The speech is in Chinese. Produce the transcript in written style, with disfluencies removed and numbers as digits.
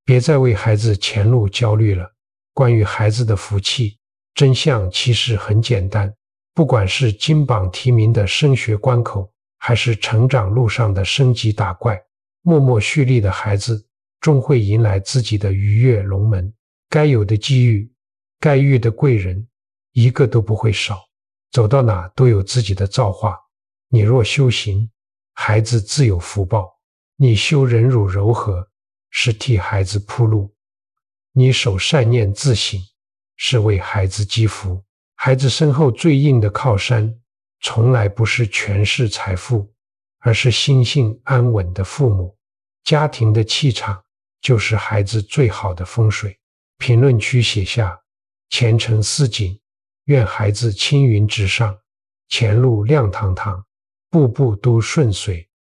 别再为孩子前路焦虑了。关于孩子的福气，真相其实很简单，不管是金榜题名的升学关口，还是成长路上的升级打怪，默默蓄力的孩子终会迎来自己的鱼跃龙门。该有的机遇，该遇的贵人，一个都不会少。走到哪都有自己的造化。你若修行，孩子自有福报；你修忍辱柔和，是替孩子铺路；你守善念自省，是为孩子积福。孩子身后最硬的靠山，从来不是权势财富，而是心性安稳的父母。家庭的气场，就是孩子最好的风水。评论区写下前程似锦，愿孩子青云直上，前路亮堂堂，步步都顺遂。